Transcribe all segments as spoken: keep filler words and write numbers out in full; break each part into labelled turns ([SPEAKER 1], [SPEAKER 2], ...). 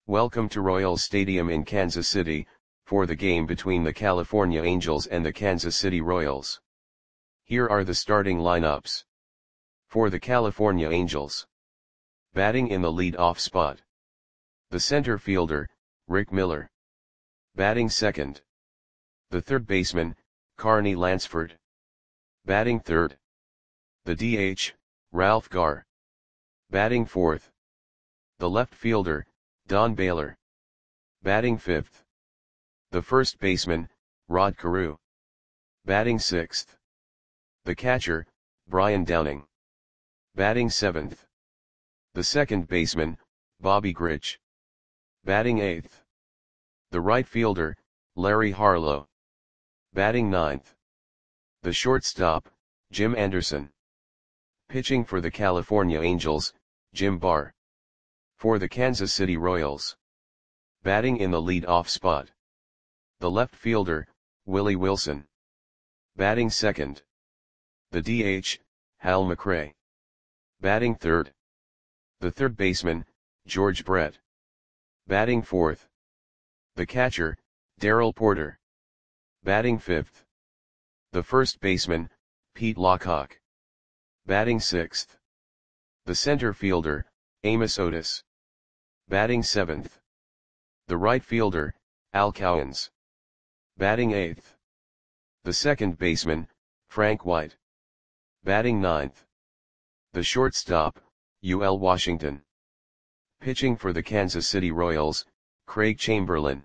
[SPEAKER 1] Welcome to Royals Stadium in Kansas City, for the game between the California Angels and the Kansas City Royals. Here are the starting lineups. For the California Angels. Batting in the lead-off spot. The center fielder, Rick Miller. Batting second. The third baseman, Carney Lansford. Batting third. The D H, Ralph Garr. Batting fourth. The left fielder, Don Baylor. Batting fifth. The first baseman, Rod Carew. Batting sixth. The catcher, Brian Downing. Batting seventh. The second baseman, Bobby Grich. Batting eighth. The right fielder, Larry Harlow. Batting ninth. The shortstop, Jim Anderson. Pitching for the California Angels, Jim Barr. For the Kansas City Royals. Batting in the lead-off spot. The left fielder, Willie Wilson. Batting second. The D H, Hal McRae. Batting third. The third baseman, George Brett. Batting fourth. The catcher, Darrell Porter. Batting fifth. The first baseman, Pete Lockhart. Batting sixth. The center fielder, Amos Otis. Batting seventh. The right fielder, Al Cowens. Batting eighth. The second baseman, Frank White. Batting ninth. The shortstop, U L Washington. Pitching for the Kansas City Royals, Craig Chamberlain.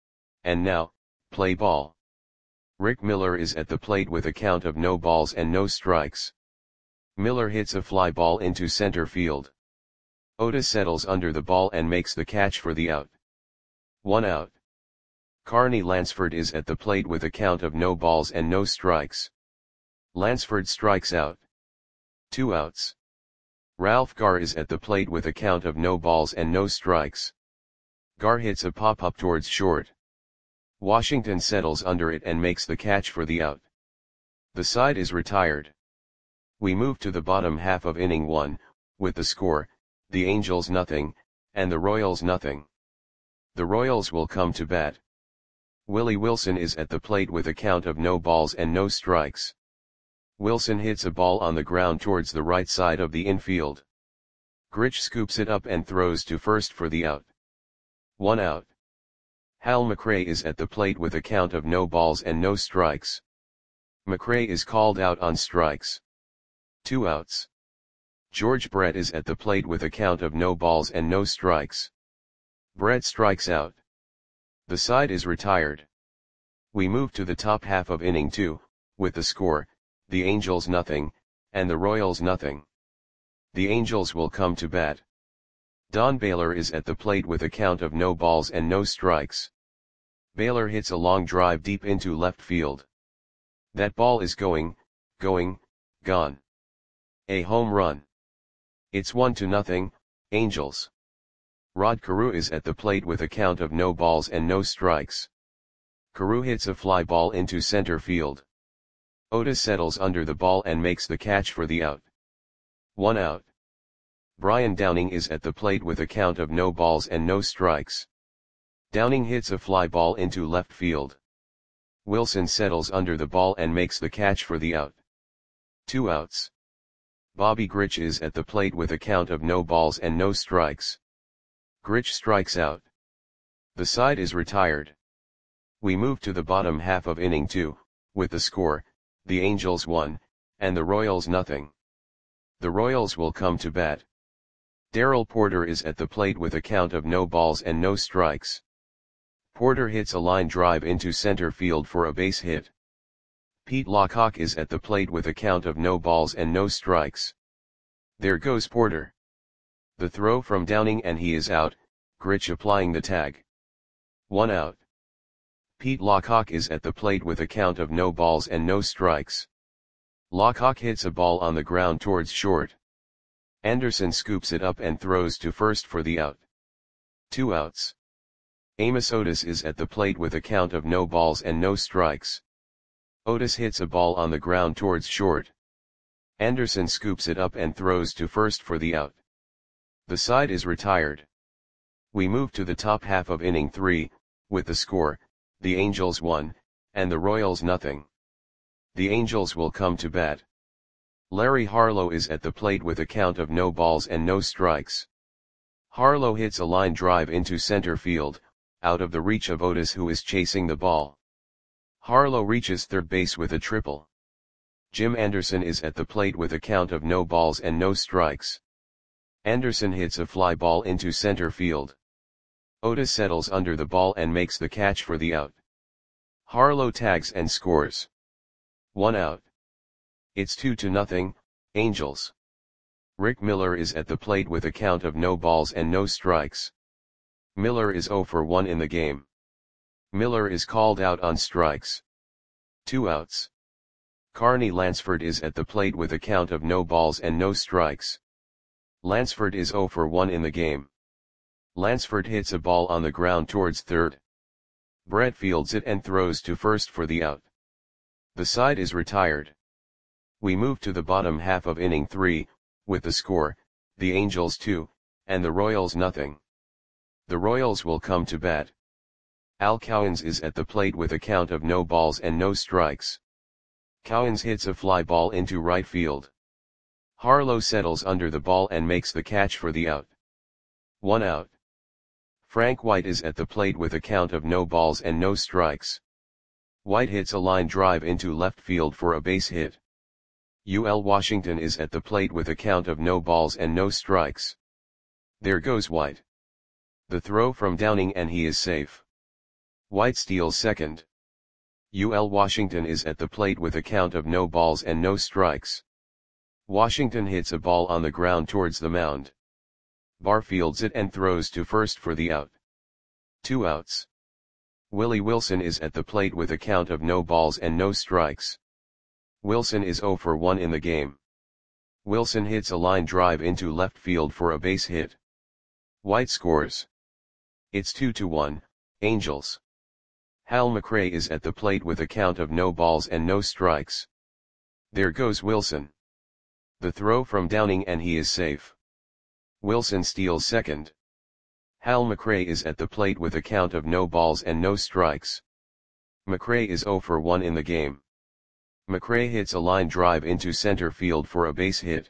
[SPEAKER 1] And now, play ball. Rick Miller is at the plate with a count of no balls and no strikes. Miller hits a fly ball into center field. Otis settles under the ball and makes the catch for the out. One out. Carney Lansford is at the plate with a count of no balls and no strikes. Lansford strikes out. Two outs. Ralph Garr is at the plate with a count of no balls and no strikes. Garr hits a pop-up towards short. Washington settles under it and makes the catch for the out. The side is retired. We move to the bottom half of inning one, with the score, the Angels nothing, and the Royals nothing. The Royals will come to bat. Willie Wilson is at the plate with a count of no balls and no strikes. Wilson hits a ball on the ground towards the right side of the infield. Grich scoops it up and throws to first for the out. One out. Hal McRae is at the plate with a count of no balls and no strikes. McRae is called out on strikes. Two outs. George Brett is at the plate with a count of no balls and no strikes. Brett strikes out. The side is retired. We move to the top half of inning two, with the score, the Angels nothing, and the Royals nothing. The Angels will come to bat. Don Baylor is at the plate with a count of no balls and no strikes. Baylor hits a long drive deep into left field. That ball is going, going, gone. A home run. It's one to nothing, Angels. Rod Carew is at the plate with a count of no balls and no strikes. Carew hits a fly ball into center field. Otis settles under the ball and makes the catch for the out. One out. Brian Downing is at the plate with a count of no balls and no strikes. Downing hits a fly ball into left field. Wilson settles under the ball and makes the catch for the out. Two outs. Bobby Grich is at the plate with a count of no balls and no strikes. Grich strikes out. The side is retired. We move to the bottom half of inning two, with the score, the Angels one, and the Royals nothing. The Royals will come to bat. Darrell Porter is at the plate with a count of no balls and no strikes. Porter hits a line drive into center field for a base hit. Pete Lockhart is at the plate with a count of no balls and no strikes. There goes Porter. The throw from Downing and he is out, Grich applying the tag. One out. Pete Lockhart is at the plate with a count of no balls and no strikes. Lockhart hits a ball on the ground towards short. Anderson scoops it up and throws to first for the out. Two outs. Amos Otis is at the plate with a count of no balls and no strikes. Otis hits a ball on the ground towards short. Anderson scoops it up and throws to first for the out. The side is retired. We move to the top half of inning three, with the score, the Angels one, and the Royals nothing. The Angels will come to bat. Larry Harlow is at the plate with a count of no balls and no strikes. Harlow hits a line drive into center field, out of the reach of Otis, who is chasing the ball. Harlow reaches third base with a triple. Jim Anderson is at the plate with a count of no balls and no strikes. Anderson hits a fly ball into center field. Otis settles under the ball and makes the catch for the out. Harlow tags and scores. One out. It's two to nothing, Angels. Rick Miller is at the plate with a count of no balls and no strikes. Miller is zero for one in the game. Miller is called out on strikes. Two outs. Carney Lansford is at the plate with a count of no balls and no strikes. Lansford is zero for one in the game. Lansford hits a ball on the ground towards third. Brett fields it and throws to first for the out. The side is retired. We move to the bottom half of inning three, with the score, the Angels two, and the Royals nothing. The Royals will come to bat. Al Cowens is at the plate with a count of no balls and no strikes. Cowens hits a fly ball into right field. Harlow settles under the ball and makes the catch for the out. One out. Frank White is at the plate with a count of no balls and no strikes. White hits a line drive into left field for a base hit. U L Washington is at the plate with a count of no balls and no strikes. There goes White. The throw from Downing and he is safe. White steals second. U L Washington is at the plate with a count of no balls and no strikes. Washington hits a ball on the ground towards the mound. Barr fields it and throws to first for the out. Two outs. Willie Wilson is at the plate with a count of no balls and no strikes. Wilson is zero for one in the game. Wilson hits a line drive into left field for a base hit. White scores. It's two to one, Angels. Hal McRae is at the plate with a count of no balls and no strikes. There goes Wilson. The throw from Downing and he is safe. Wilson steals second. Hal McRae is at the plate with a count of no balls and no strikes. McRae is zero for one in the game. McRae hits a line drive into center field for a base hit.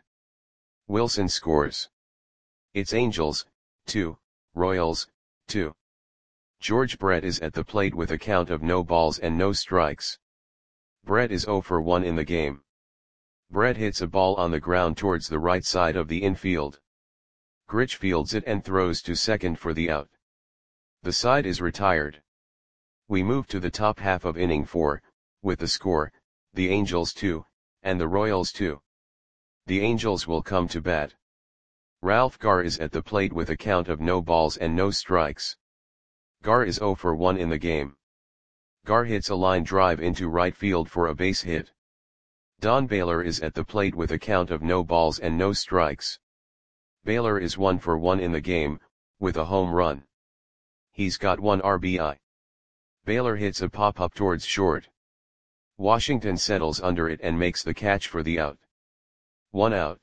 [SPEAKER 1] Wilson scores. It's Angels, two, Royals, two. George Brett is at the plate with a count of no balls and no strikes. Brett is zero for one in the game. Brett hits a ball on the ground towards the right side of the infield. Gritch fields it and throws to second for the out. The side is retired. We move to the top half of inning four, with the score, the Angels two, and the Royals two. The Angels will come to bat. Ralph Garr is at the plate with a count of no balls and no strikes. Garr is zero for one in the game. Garr hits a line drive into right field for a base hit. Don Baylor is at the plate with a count of no balls and no strikes. Baylor is one for one in the game, with a home run. He's got one R B I. Baylor hits a pop-up towards short. Washington settles under it and makes the catch for the out. One out.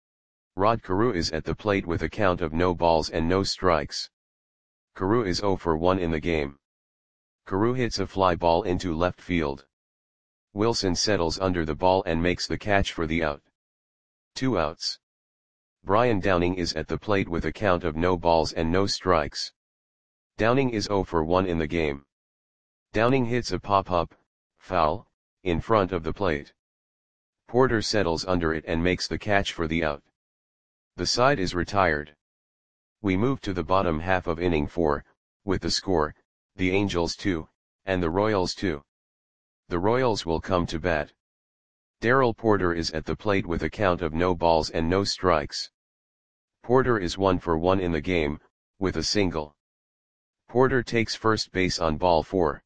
[SPEAKER 1] Rod Carew is at the plate with a count of no balls and no strikes. Carew is zero for one in the game. Carew hits a fly ball into left field. Wilson settles under the ball and makes the catch for the out. Two outs. Brian Downing is at the plate with a count of no balls and no strikes. Downing is zero for one in the game. Downing hits a pop-up, foul, in front of the plate. Porter settles under it and makes the catch for the out. The side is retired. We move to the bottom half of inning four, with the score, the Angels two, and the Royals two. The Royals will come to bat. Darrell Porter is at the plate with a count of no balls and no strikes. Porter is one for one in the game, with a single. Porter takes first base on ball four.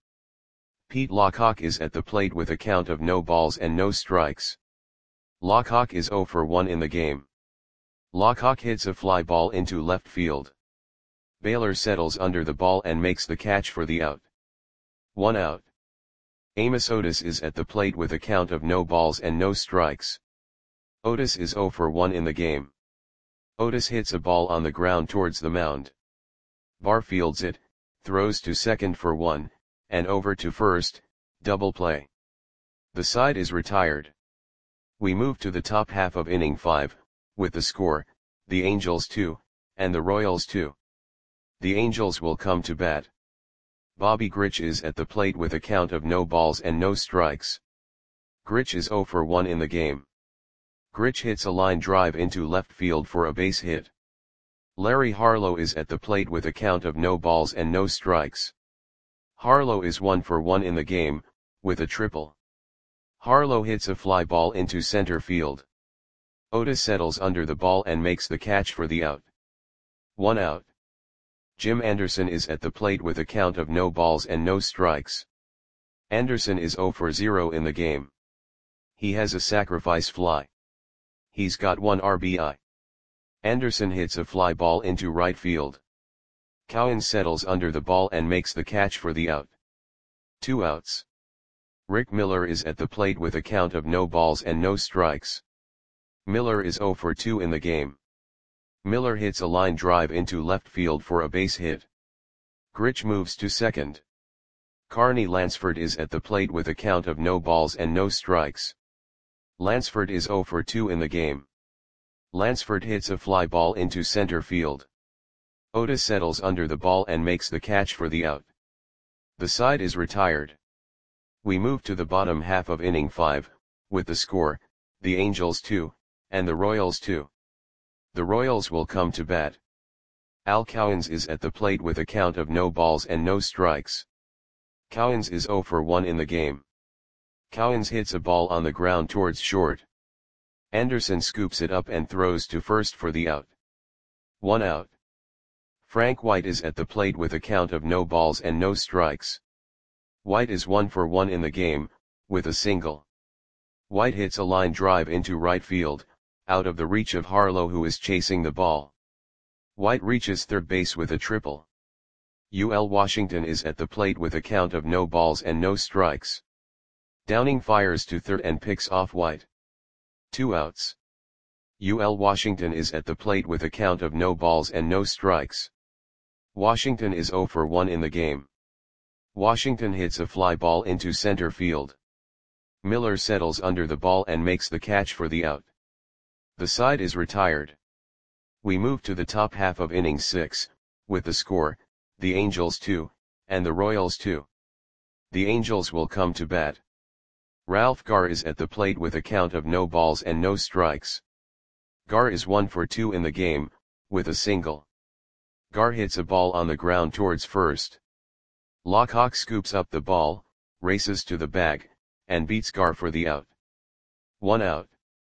[SPEAKER 1] Pete Lockhawk is at the plate with a count of no balls and no strikes. Lockhawk is zero for one in the game. Lockhawk hits a fly ball into left field. Baylor settles under the ball and makes the catch for the out. One out. Amos Otis is at the plate with a count of no balls and no strikes. Otis is zero for one in the game. Otis hits a ball on the ground towards the mound. Barfields it, throws to second for one, and over to first, double play. The side is retired. We move to the top half of inning five, with the score, the Angels two, and the Royals two. The Angels will come to bat. Bobby Grich is at the plate with a count of no balls and no strikes. Grich is zero for one in the game. Grich hits a line drive into left field for a base hit. Larry Harlow is at the plate with a count of no balls and no strikes. Harlow is one for one in the game, with a triple. Harlow hits a fly ball into center field. Otis settles under the ball and makes the catch for the out. One out. Jim Anderson is at the plate with a count of no balls and no strikes. Anderson is zero for zero in the game. He has a sacrifice fly. He's got one R B I. Anderson hits a fly ball into right field. Cowan settles under the ball and makes the catch for the out. Two outs. Rick Miller is at the plate with a count of no balls and no strikes. Miller is zero for two in the game. Miller hits a line drive into left field for a base hit. Grich moves to second. Carney Lansford is at the plate with a count of no balls and no strikes. Lansford is zero for two in the game. Lansford hits a fly ball into center field. Otis settles under the ball and makes the catch for the out. The side is retired. We move to the bottom half of inning five, with the score, the Angels two, and the Royals two. The Royals will come to bat. Al Cowens is at the plate with a count of no balls and no strikes. Cowens is zero for one in the game. Cowens hits a ball on the ground towards short. Anderson scoops it up and throws to first for the out. One out. Frank White is at the plate with a count of no balls and no strikes. White is one for one in the game, with a single. White hits a line drive into right field, out of the reach of Harlow, who is chasing the ball. White reaches third base with a triple. U L Washington is at the plate with a count of no balls and no strikes. Downing fires to third and picks off White. Two outs. U L Washington is at the plate with a count of no balls and no strikes. Washington is zero for one in the game. Washington hits a fly ball into center field. Miller settles under the ball and makes the catch for the out. The side is retired. We move to the top half of inning six, with the score, the Angels two, and the Royals two. The Angels will come to bat. Ralph Garr is at the plate with a count of no balls and no strikes. Garr is one for two in the game, with a single. Garr hits a ball on the ground towards first. Lockhawk scoops up the ball, races to the bag, and beats Garr for the out. One out.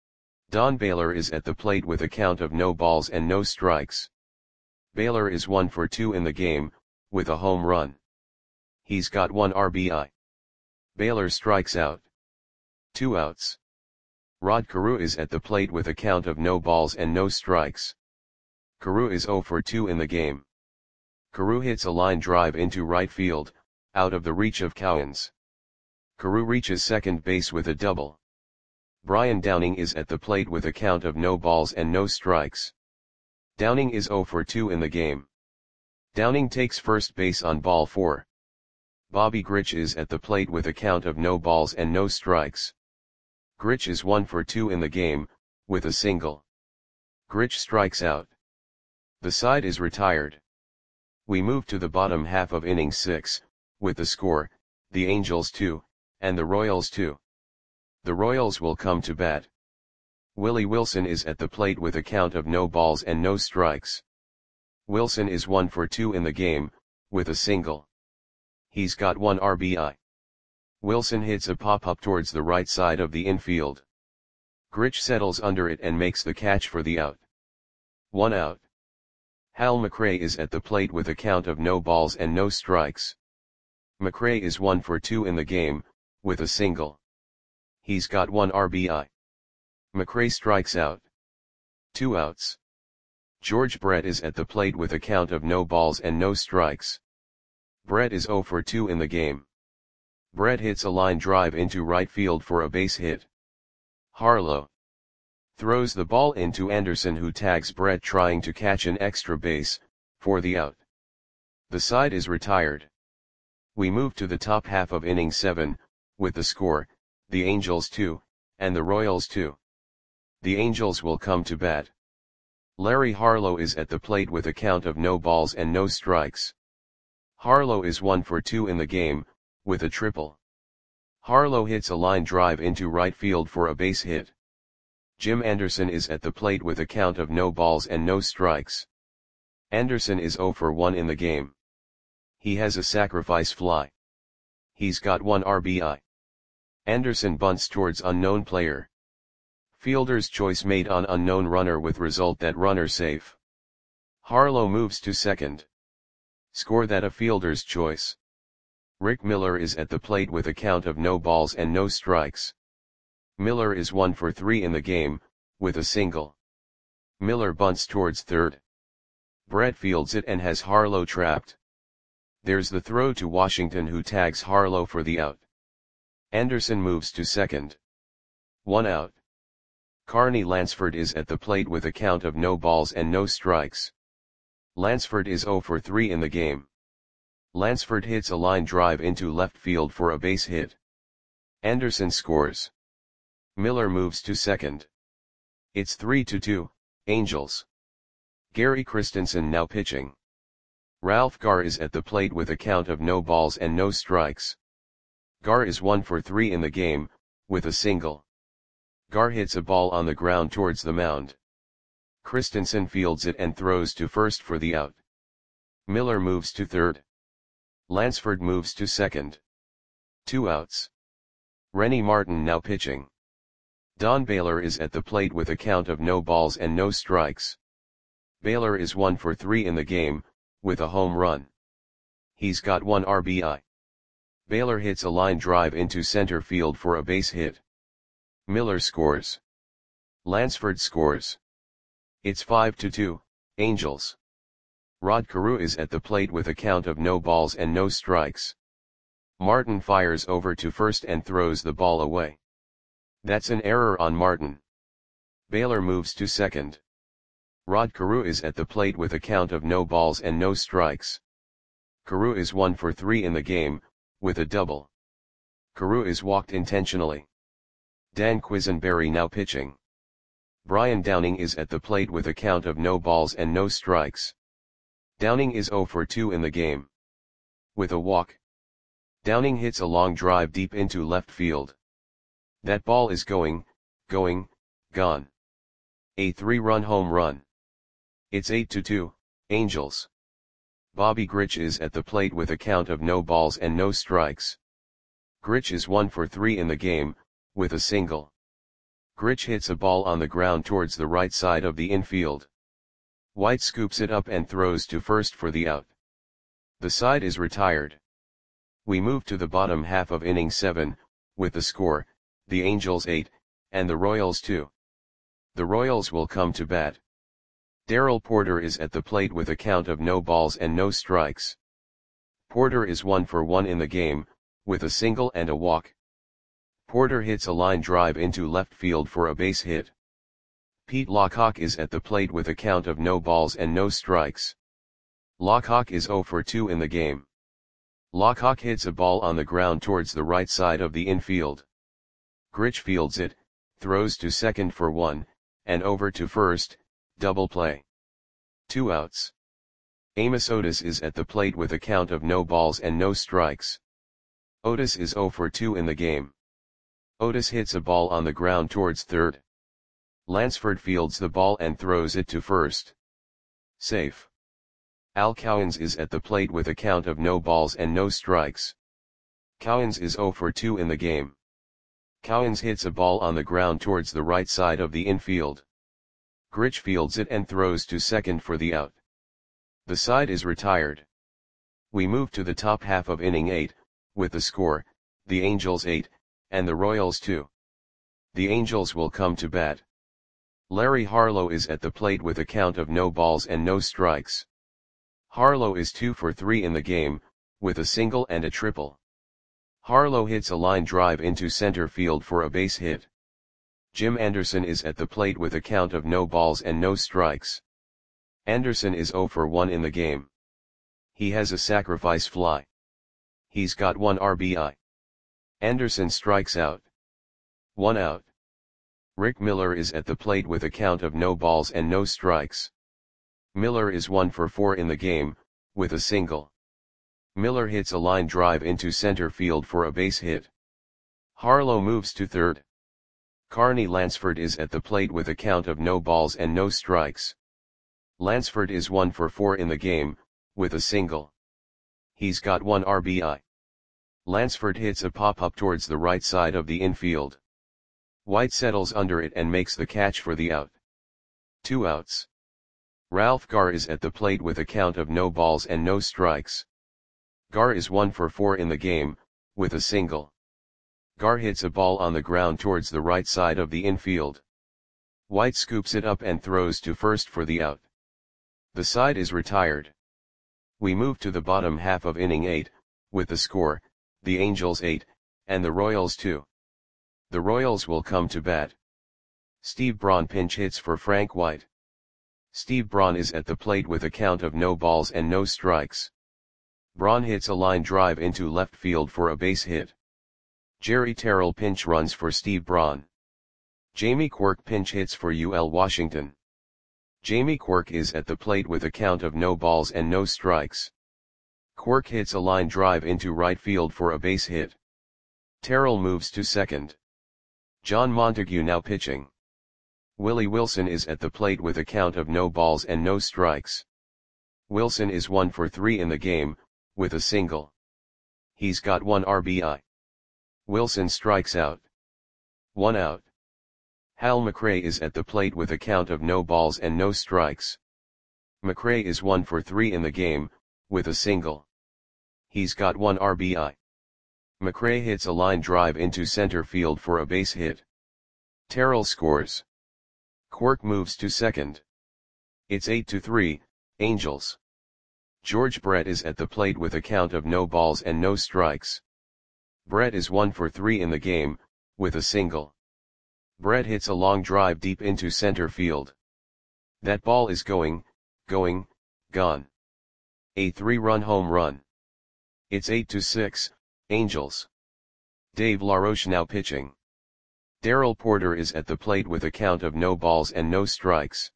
[SPEAKER 1] Don Baylor is at the plate with a count of no balls and no strikes. Baylor is one for two in the game, with a home run. He's got one R B I. Baylor strikes out. Two outs. Rod Carew is at the plate with a count of no balls and no strikes. Carew is zero for two in the game. Carew hits a line drive into right field, out of the reach of Cowens. Carew reaches second base with a double. Brian Downing is at the plate with a count of no balls and no strikes. Downing is zero for two in the game. Downing takes first base on ball four. Bobby Grich is at the plate with a count of no balls and no strikes. Grich is one for two in the game, with a single. Grich strikes out. The side is retired. We move to the bottom half of inning six, with the score, the Angels two, and the Royals two. The Royals will come to bat. Willie Wilson is at the plate with a count of no balls and no strikes. Wilson is one for two in the game, with a single. He's got one R B I. Wilson hits a pop-up towards the right side of the infield. Grich settles under it and makes the catch for the out. One out. Hal McRae is at the plate with a count of no balls and no strikes. McRae is one for two in the game, with a single. He's got one R B I. McRae strikes out. Two outs. George Brett is at the plate with a count of no balls and no strikes. Brett is zero for two in the game. Brett hits a line drive into right field for a base hit. Harlow throws the ball into Anderson, who tags Brett trying to catch an extra base, for the out. The side is retired. We move to the top half of inning seven, with the score, the Angels two, and the Royals two. The Angels will come to bat. Larry Harlow is at the plate with a count of no balls and no strikes. Harlow is one for two in the game, with a triple. Harlow hits a line drive into right field for a base hit. Jim Anderson is at the plate with a count of no balls and no strikes. Anderson is oh for one in the game. He has a sacrifice fly. He's got one R B I. Anderson bunts towards unknown player. Fielder's choice made on unknown runner with result that runner safe. Harlow moves to second. Score that a fielder's choice. Rick Miller is at the plate with a count of no balls and no strikes. Miller is one for three in the game, with a single. Miller bunts towards third. Brett fields it and has Harlow trapped. There's the throw to Washington, who tags Harlow for the out. Anderson moves to second. One out. Carney Lansford is at the plate with a count of no balls and no strikes. Lansford is oh for three in the game. Lansford hits a line drive into left field for a base hit. Anderson scores. Miller moves to second. It's three to two, Angels. Gary Christensen now pitching. Ralph Garr is at the plate with a count of no balls and no strikes. Garr is one for three in the game, with a single. Garr hits a ball on the ground towards the mound. Christensen fields it and throws to first for the out. Miller moves to third. Lansford moves to second. Two outs. Rennie Martin now pitching. Don Baylor is at the plate with a count of no balls and no strikes. Baylor is one for three in the game, with a home run. He's got one R B I. Baylor hits a line drive into center field for a base hit. Miller scores. Lansford scores. It's five to two, Angels. Rod Carew is at the plate with a count of no balls and no strikes. Martin fires over to first and throws the ball away. That's an error on Martin. Baylor moves to second. Rod Carew is at the plate with a count of no balls and no strikes. Carew is one for three in the game, with a double. Carew is walked intentionally. Dan Quisenberry now pitching. Brian Downing is at the plate with a count of no balls and no strikes. Downing is oh for two in the game. With a walk. Downing hits a long drive deep into left field. That ball is going, going, gone. A three-run home run. It's eight to two, Angels. Bobby Grich is at the plate with a count of no balls and no strikes. Grich is one for three in the game, with a single. Grich hits a ball on the ground towards the right side of the infield. White scoops it up and throws to first for the out. The side is retired. We move to the bottom half of inning seven, with the score, the Angels eight, and the Royals two. The Royals will come to bat. Darrell Porter is at the plate with a count of no balls and no strikes. Porter is one for one in the game, with a single and a walk. Porter hits a line drive into left field for a base hit. Pete Lockhawk is at the plate with a count of no balls and no strikes. Lockhawk is oh for two in the game. Lockhawk hits a ball on the ground towards the right side of the infield. Grich fields it, throws to second for one, and over to first, double play. Two outs. Amos Otis is at the plate with a count of no balls and no strikes. Otis is oh for two in the game. Otis hits a ball on the ground towards third. Lansford fields the ball and throws it to first. Safe. Al Cowens is at the plate with a count of no balls and no strikes. Cowens is oh for two in the game. Cowens hits a ball on the ground towards the right side of the infield. Grich fields it and throws to second for the out. The side is retired. We move to the top half of inning eight, with the score, the Angels eight, and the Royals two. The Angels will come to bat. Larry Harlow is at the plate with a count of no balls and no strikes. Harlow is two for three in the game, with a single and a triple. Harlow hits a line drive into center field for a base hit. Jim Anderson is at the plate with a count of no balls and no strikes. Anderson is oh for one in the game. He has a sacrifice fly. He's got one R B I. Anderson strikes out. One out. Rick Miller is at the plate with a count of no balls and no strikes. Miller is one for four in the game, with a single. Miller hits a line drive into center field for a base hit. Harlow moves to third. Carney Lansford is at the plate with a count of no balls and no strikes. Lansford is one for four in the game, with a single. He's got one R B I. Lansford hits a pop-up towards the right side of the infield. White settles under it and makes the catch for the out. Two outs. Ralph Garr is at the plate with a count of no balls and no strikes. Garr is one for four in the game, with a single. Garr hits a ball on the ground towards the right side of the infield. White scoops it up and throws to first for the out. The side is retired. We move to the bottom half of inning eight, with the score, the Angels eight, and the Royals two. The Royals will come to bat. Steve Braun pinch hits for Frank White. Steve Braun is at the plate with a count of no balls and no strikes. Braun hits a line drive into left field for a base hit. Jerry Terrell pinch runs for Steve Braun. Jamie Quirk pinch hits for U L Washington. Jamie Quirk is at the plate with a count of no balls and no strikes. Quirk hits a line drive into right field for a base hit. Terrell moves to second. John Montague now pitching. Willie Wilson is at the plate with a count of no balls and no strikes. Wilson is one for three in the game, with a single. He's got one R B I. Wilson strikes out. One out. Hal McRae is at the plate with a count of no balls and no strikes. McRae is one for three in the game, with a single. He's got one R B I. McRae hits a line drive into center field for a base hit. Terrell scores. Quirk moves to second. It's eight to three, Angels. George Brett is at the plate with a count of no balls and no strikes. Brett is one for three in the game, with a single. Brett hits a long drive deep into center field. That ball is going, going, gone. A three-run home run. It's eight to six, Angels. Dave LaRoche now pitching. Darrell Porter is at the plate with a count of no balls and no strikes.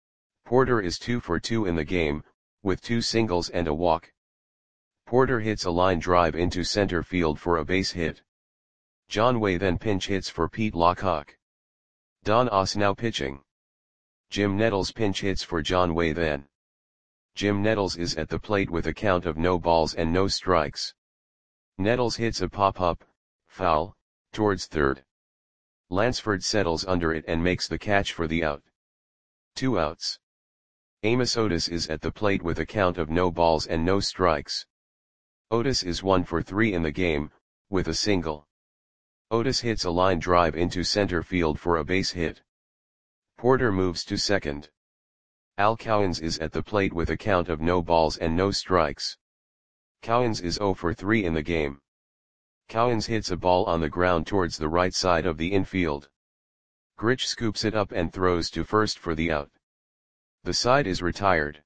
[SPEAKER 1] Porter is two for two in the game, with two singles and a walk. Porter hits a line drive into center field for a base hit. John Way then pinch hits for Pete Lockhawk. Don Oss now pitching. Jim Nettles pinch hits for John Way then. Jim Nettles is at the plate with a count of no balls and no strikes. Nettles hits a pop-up, foul, towards third. Lansford settles under it and makes the catch for the out. Two outs. Amos Otis is at the plate with a count of no balls and no strikes. Otis is one for three in the game, with a single. Otis hits a line drive into center field for a base hit. Porter moves to second. Al Cowens is at the plate with a count of no balls and no strikes. Cowens is zero for three in the game. Cowens hits a ball on the ground towards the right side of the infield. Grich scoops it up and throws to first for the out. The side is retired.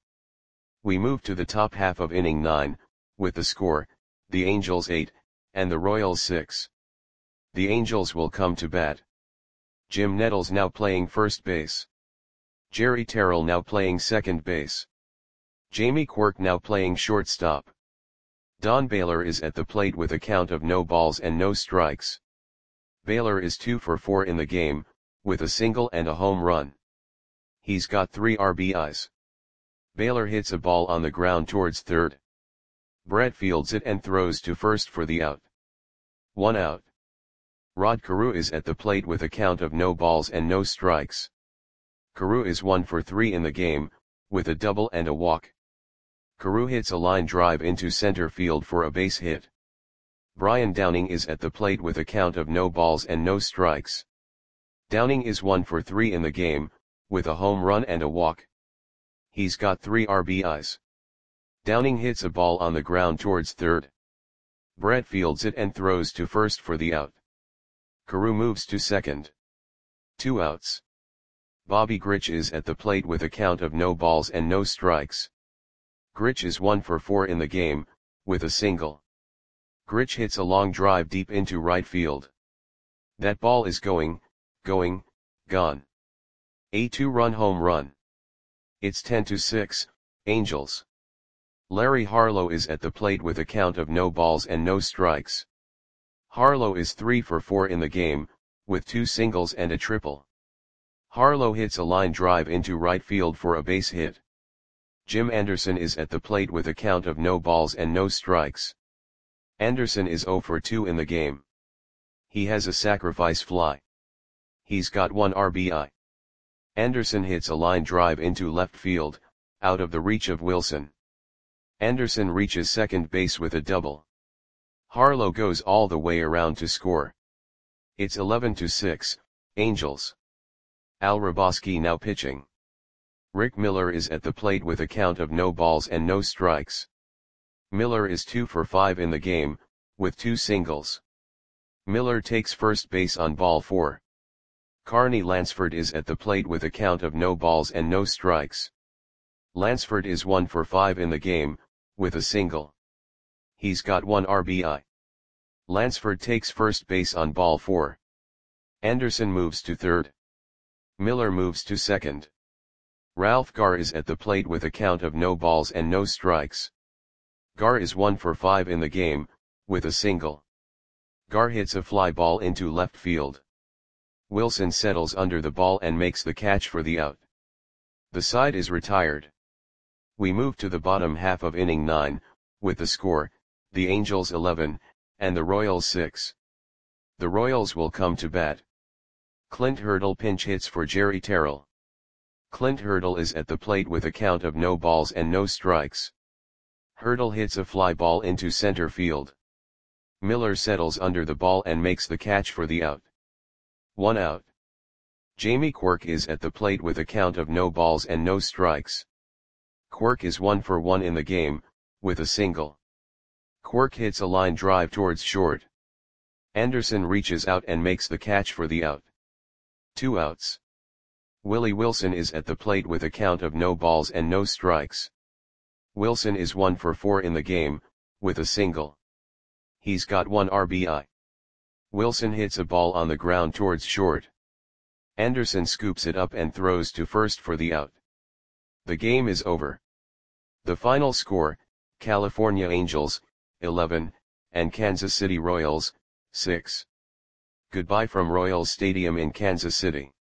[SPEAKER 1] We move to the top half of inning nine, with the score, the Angels eight, and the Royals six. The Angels will come to bat. Jim Nettles now playing first base. Jerry Terrell now playing second base. Jamie Quirk now playing shortstop. Don Baylor is at the plate with a count of no balls and no strikes. Baylor is two for four in the game, with a single and a home run. He's got three R B Is. Baylor hits a ball on the ground towards third. Brett fields it and throws to first for the out. One out. Rod Carew is at the plate with a count of no balls and no strikes. Carew is one for three in the game, with a double and a walk. Carew hits a line drive into center field for a base hit. Brian Downing is at the plate with a count of no balls and no strikes. Downing is one for three in the game, with a home run and a walk. He's got three R B Is. Downing hits a ball on the ground towards third. Brett fields it and throws to first for the out. Carew moves to second. Two outs. Bobby Grich is at the plate with a count of no balls and no strikes. Grich is one for four in the game, with a single. Grich hits a long drive deep into right field. That ball is going, going, gone. A two-run home run. It's ten to six, Angels. Larry Harlow is at the plate with a count of no balls and no strikes. Harlow is three for four in the game, with two singles and a triple. Harlow hits a line drive into right field for a base hit. Jim Anderson is at the plate with a count of no balls and no strikes. Anderson is zero for two in the game. He has a sacrifice fly. He's got one R B I. Anderson hits a line drive into left field, out of the reach of Wilson. Anderson reaches second base with a double. Harlow goes all the way around to score. It's eleven to six, Angels. Al Hrabosky now pitching. Rick Miller is at the plate with a count of no balls and no strikes. Miller is two for five in the game, with two singles. Miller takes first base on ball four. Carney Lansford is at the plate with a count of no balls and no strikes. Lansford is one for five in the game, with a single. He's got one R B I. Lansford takes first base on ball four. Anderson moves to third. Miller moves to second. Ralph Garr is at the plate with a count of no balls and no strikes. Garr is one for five in the game, with a single. Garr hits a fly ball into left field. Wilson settles under the ball and makes the catch for the out. The side is retired. We move to the bottom half of inning nine, with the score, the Angels eleven, and the Royals six. The Royals will come to bat. Clint Hurdle pinch hits for Jerry Terrell. Clint Hurdle is at the plate with a count of no balls and no strikes. Hurdle hits a fly ball into center field. Miller settles under the ball and makes the catch for the out. One out. Jamie Quirk is at the plate with a count of no balls and no strikes. Quirk is one for one in the game, with a single. Quirk hits a line drive towards short. Anderson reaches out and makes the catch for the out. Two outs. Willie Wilson is at the plate with a count of no balls and no strikes. Wilson is one for four in the game, with a single. He's got one R B I. Wilson hits a ball on the ground towards short. Anderson scoops it up and throws to first for the out. The game is over. The final score, California Angels, eleven, and Kansas City Royals, six. Goodbye from Royals Stadium in Kansas City.